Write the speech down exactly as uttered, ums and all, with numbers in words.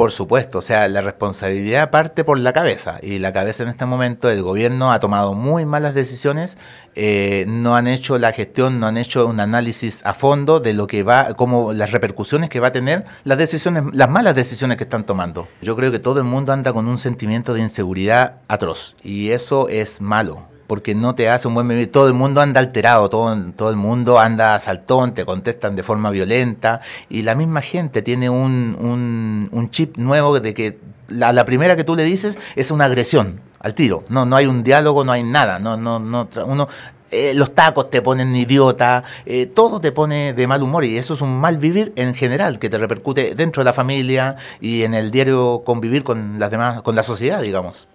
Por supuesto, o sea, la responsabilidad parte por la cabeza y la cabeza en este momento, el gobierno ha tomado muy malas decisiones, eh, no han hecho la gestión, no han hecho un análisis a fondo de lo que va, como las repercusiones que va a tener las decisiones, las malas decisiones que están tomando. Yo creo que todo el mundo anda con un sentimiento de inseguridad atroz y eso es malo, porque no te hace un buen vivir. Todo el mundo anda alterado, todo, todo el mundo anda saltón, te contestan de forma violenta y la misma gente tiene un, un, un chip nuevo de que la, la primera que tú le dices es una agresión al tiro. No, no hay un diálogo, no hay nada. No, no, no, uno, eh, los tacos te ponen idiota, eh, todo te pone de mal humor y eso es un mal vivir en general que te repercute dentro de la familia y en el diario convivir con las demás, con la sociedad, digamos.